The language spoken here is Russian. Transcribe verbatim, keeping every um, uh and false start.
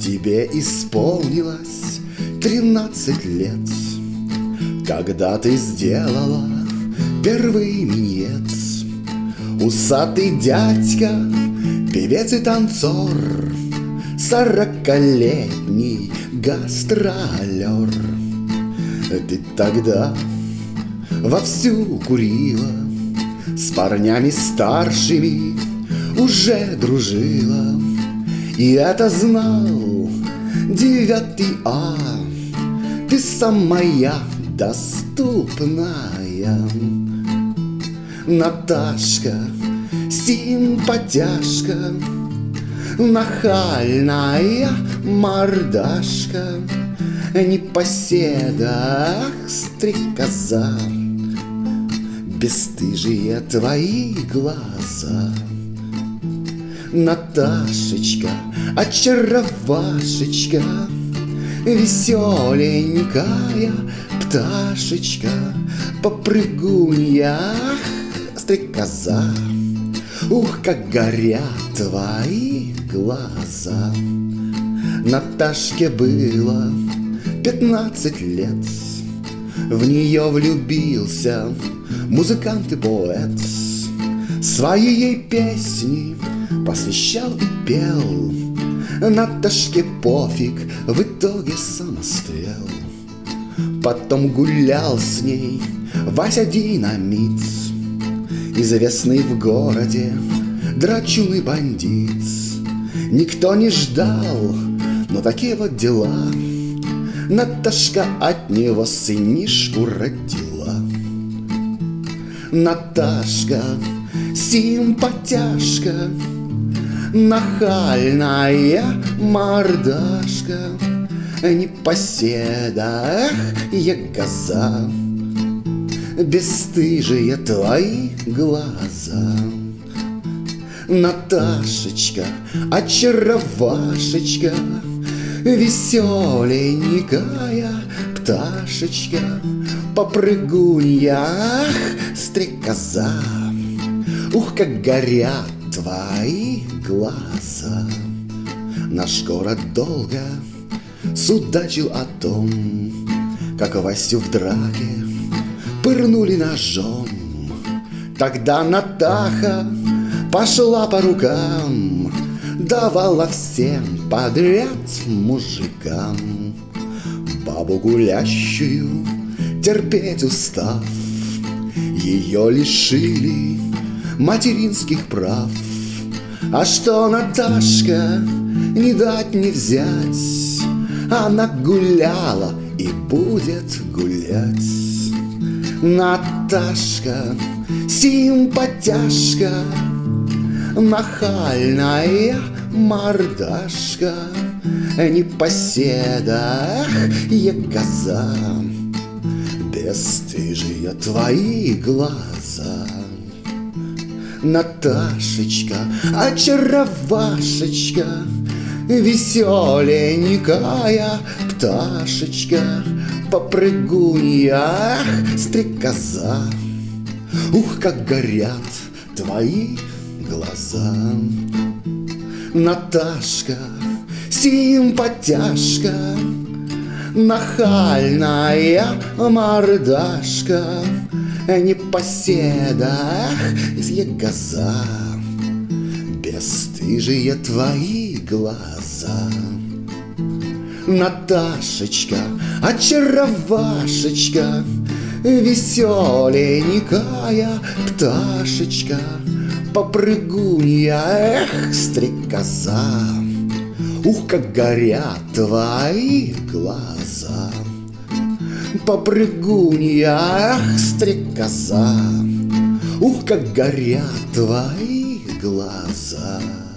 Тебе исполнилось тринадцать лет, когда ты сделала первый минет. Усатый дядька, певец и танцор, сорокалетний гастролер. Ты тогда вовсю курила, с парнями старшими уже дружила. И это знал девятый А. Ты самая доступная Наташка, симпатяшка, нахальная мордашка, непоседа, ах, стрекоза, бесстыжие твои глаза. Наташечка, очаровашечка, веселенькая пташечка, попрыгунья, стрекоза. Ух, как горят твои глаза. Наташке было пятнадцать лет, в нее влюбился музыкант и поэт. Свои ей песни посвящал и пел. Наташке пофиг, в итоге самострел. Потом гулял с ней Вася Динамит, известный в городе драчун и бандит. Никто не ждал, но такие вот дела. Наташка от него сынишку родила. Наташка, симпатяшка, нахальная мордашка, непоседа, ах, ягоза, бесстыжие твои глаза. Наташечка, очаровашечка, веселенькая пташечка, попрыгунья, ах, стрекоза. Ух, как горят твои глаза. Наш город долго судачил о том, как Васю в драке пырнули ножом. Тогда Натаха пошла по рукам, давала всем подряд мужикам. Бабу гулящую терпеть устав, ее лишили материнских прав. А что Наташка, не дать не взять, она гуляла и будет гулять. Наташка, симпатяшка, нахальная мордашка, непоседа, ах, ягоза, бесстыжие твои глаза. Наташечка, очаровашечка, веселенькая пташечка, попрыгунья, ах, стрекоза. Ух, как горят твои глаза. Наташка, симпатяшка, нахальная мордашка, непоседа, ах, ягоза, бесстыжие твои глаза. Наташечка, очаровашечка, веселенькая пташечка, попрыгунья, эх, стрекоза. Ух, как горят твои глаза. Попрыгунья, ах, стрекоза. Ух, как горят твои глаза.